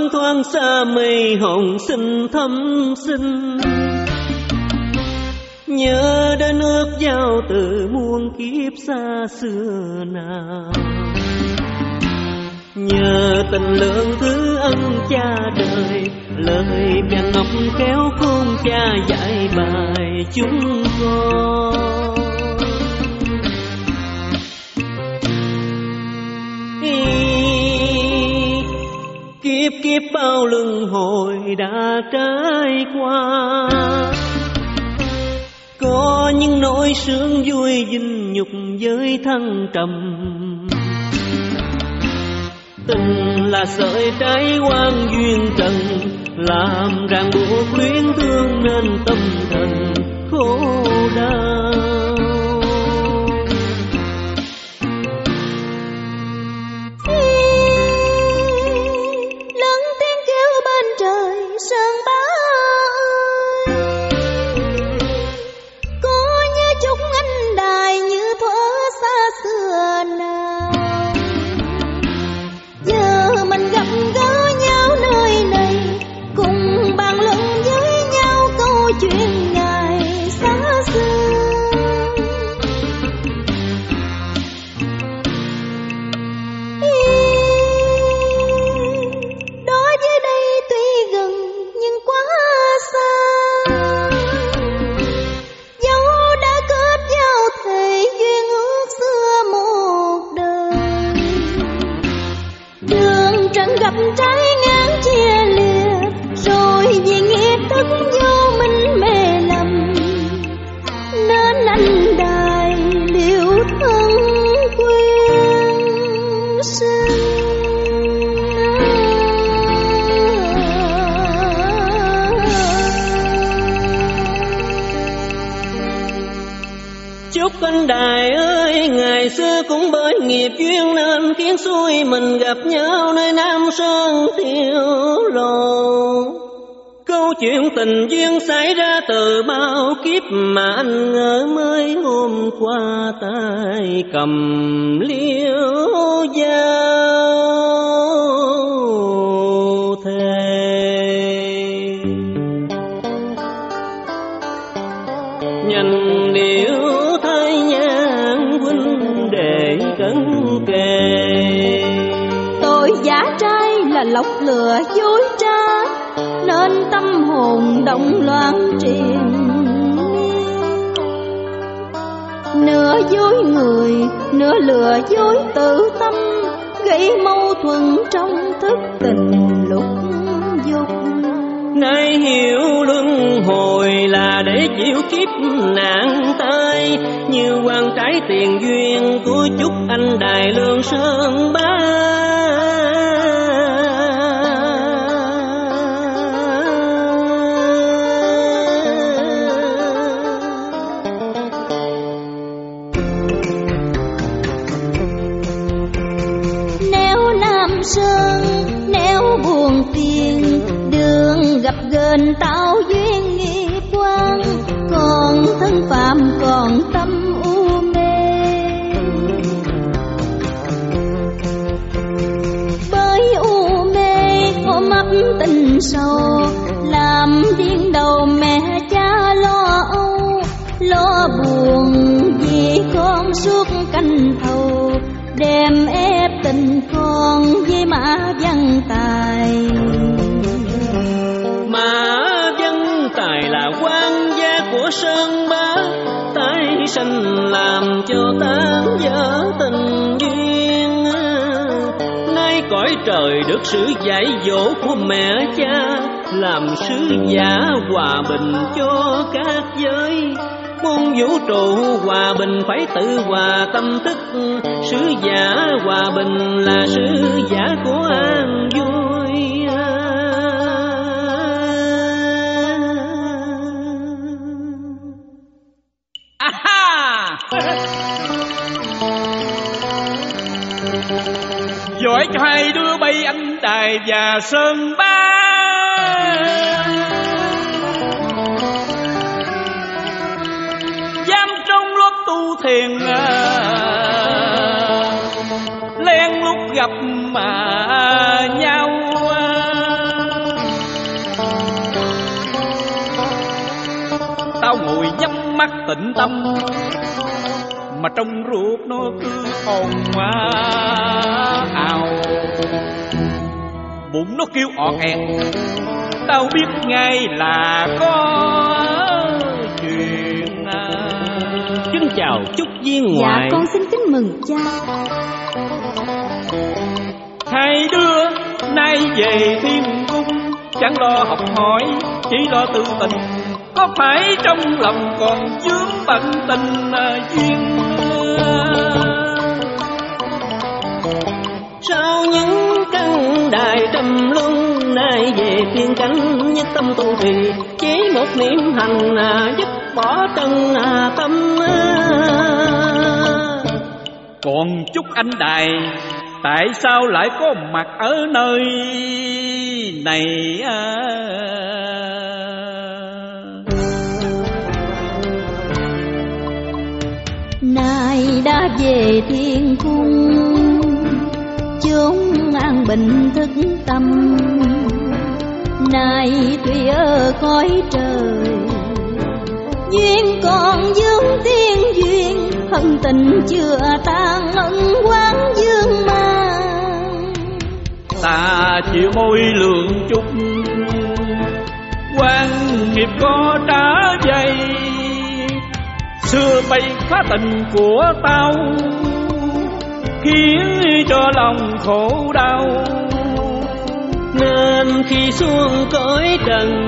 bóng thoáng xa mây hồng xinh thắm xinh. Nhớ đến ước giao từ muôn kiếp xa xưa nào, nhờ tình lượng thứ ân cha đời, lời mẹ ngọc kéo khôn cha dạy bài chúng con. Kiếp kiếp bao luân hồi đã trải qua, có những nỗi sướng vui dinh nhục với thăng trầm. Tình là sợi trái quan duyên trần, làm ràng buộc luyến thương nên tâm thần khổ đau. Lớn tiếng kêu bên trời sơn bá ơi, có nhớ chút anh đài như thuở xa xưa nào. Giờ mình gặp gỡ nhau nơi này, cùng bàn luận với nhau câu chuyện ngày xa xưa. Đó dưới đây tuy gần nhưng quá xa, dẫu đã kết giao thề duyên ước xưa một đời. Đường trần gặp trái ngang chia lìa, rồi vì nghĩa tất vô minh mê lầm, nên anh đài liều thân quyên sinh. Chúc anh đài ơi, ngày xưa cũng bởi nghiệp duyên nên khiến xuôi mình gặp nhau nơi Nam Sơn Thiêu Lộ. Câu chuyện tình duyên xảy ra từ bao kiếp mà anh ngỡ mới hôm qua tay cầm liễu giao thề. Nhân liễu thay nhang huynh đệ cấn kề, Tội giả trai là lọc lừa dối trá, nên tâm hồn động loạn triền miên. Nửa dối người, nửa lừa dối tự tâm, gây mâu thuẫn trong thức tình lục dục. Nay hiểu luân hồi là để chịu kiếp nạn tai, như quan trái tiền duyên của chúc anh đài Lương Sơn Bá. Nếu Nam Sơn, nếu buồn phiền, đường gặp gền tạo duyên nghiệp quan, còn thân phạm còn tâm u mê. Bởi u mê ôm ấp tình sâu, làm điên đầu mẹ cha lo âu, lo buồn vì con suốt canh thầu, đem ép tình con với Mã Văn Tài. Mã Văn Tài là quan gia của Sơn Bá, tái sanh làm cho tan vỡ tình duyên. Nay cõi trời được sự dạy dỗ của mẹ cha, làm sứ giả hòa bình cho các giới. Muôn vũ trụ hòa bình phải tự hòa tâm thức, sứ giả hòa bình là sứ giả của an vui. Aha! Giỏi cho hai đứa bay anh đài và Sơn Bá. Dám trong lúc tu thiền lén lút gặp mà nhau, mắt tĩnh tâm, mà trong ruột nó cứ ồn ào. Bụng nó kêu ọt ẹt, tao biết ngay là có chuyện. Kính chào chúc viên ngoại. Dạ con xin kính mừng cha. Hai đứa nay về thiên cung, chẳng lo học hỏi, chỉ lo tự tình. Có phải trong lòng còn vướng bận tình duyên? Sao những căn đài trầm luân, nay về thiên cánh nhất tâm tu trì, chỉ một niệm hành dứt bỏ trần tâm. Còn chúc anh đài, tại sao lại có mặt ở nơi này? Nay đã về thiên cung, chốn an bình thức tâm. Nay tuy ở cõi trời, duyên còn dương tiên duyên. Hận tình chưa tan ân quán dương mang. Ta chịu môi lượng chút, quan nghiệp có trả dây. Xưa bay phá tình của tao, khiến cho lòng khổ đau. Nên khi xuống cõi trần,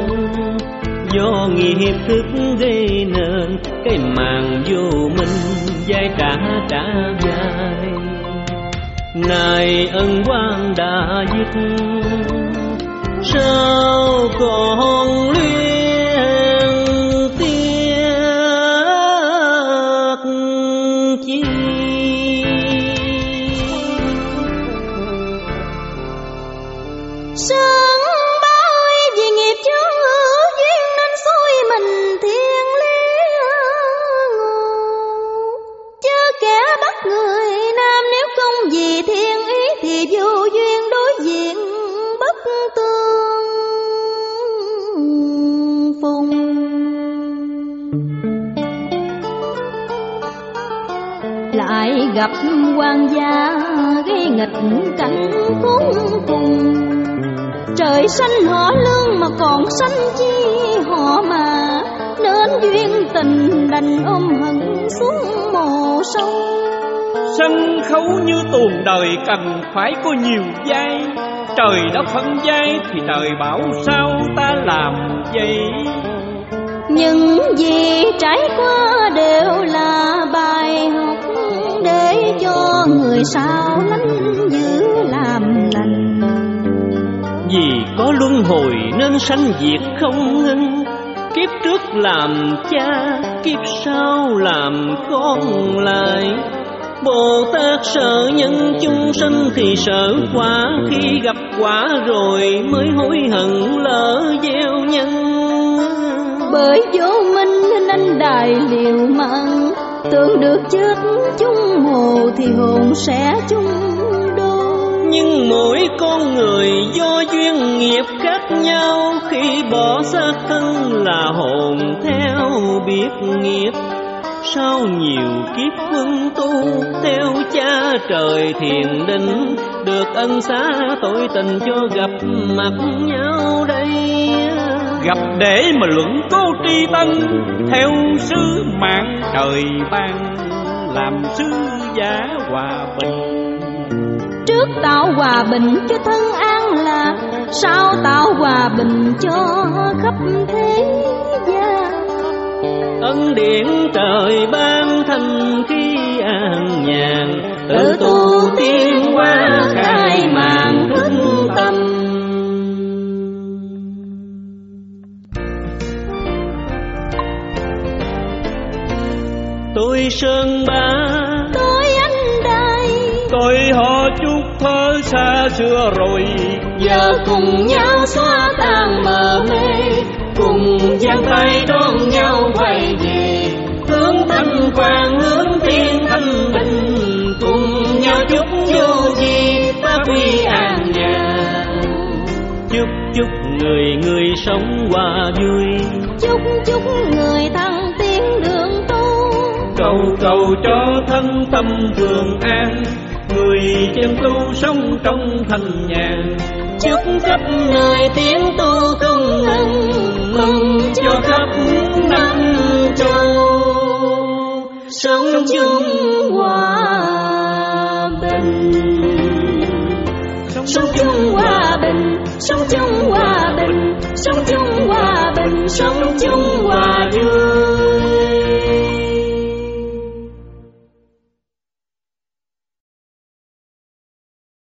do nghiệp thức gây nên cái màn vô minh dai trả dài. Này ân quan đã dứt, sao còn luyến tiếc chi? Sớm bao vì nghiệp chướng hữu duyên, nên xui mình thiên lý ngộ. Chớ kẻ bắt người nam, nếu không vì thiên ý thì vô duyên đối diện bất tương phùng. Lại gặp quan gia gây nghịch cảnh khốn cùng. Trời xanh họ lương mà còn xanh chi họ mà, nên duyên tình đành ôm hận xuống mồ sâu. Sân khấu như tuồng đời cần phải có nhiều vai. Trời đã phân vai thì trời bảo sao ta làm vậy? Những gì trải qua đều là bài học, để cho người sau lánh giữ làm lành. Vì có luân hồi nên sanh diệt không ngưng, kiếp trước làm cha, kiếp sau làm con lại. Bồ Tát sợ nhân chúng sanh thì sợ quả, khi gặp quả rồi mới hối hận lỡ gieo nhân. Bởi vô minh nên anh đài liều mạng, tưởng được chết chung hồ thì hồn sẽ chung đôi. Nhưng mỗi con người do duyên nghiệp khác nhau, khi bỏ xác thân là hồn theo biết nghiệp. Sau nhiều kiếp quân tu theo cha trời thiền định, được ân xá tội tình cho gặp mặt nhau đây. Gặp để mà luận cố tri tân, theo sứ mạng trời ban, làm sứ giả hòa bình. Trước tạo hòa bình cho thân an lạc, sau tạo hòa bình cho khắp thế gian. Ân điển trời ban thành khi an nhàn, tự tu tiến hóa khai màn thức tâm. Tôi Sơn Bá, tôi anh Đài, tôi họ Trúc thơ xa xưa rồi, giờ cùng nhau xóa tan mờ mê, cùng giang tay đón nhau quay về, hướng thanh quan hướng thiên thanh bình, cùng nhau chúc vô vi ta quy an nhàn. chúc chúc người người sống hòa vui, Chúc chúc người thăng tiến cầu cho thân tâm thường an, người chân tu sống trong thanh nhàn. chúc khắp nơi tiếng tu không ngừng, mừng cho khắp năm châu sống chung hòa bình, sống chung hòa bình, sống chung hòa bình, sống chung hòa bình, sống chung hòa vui.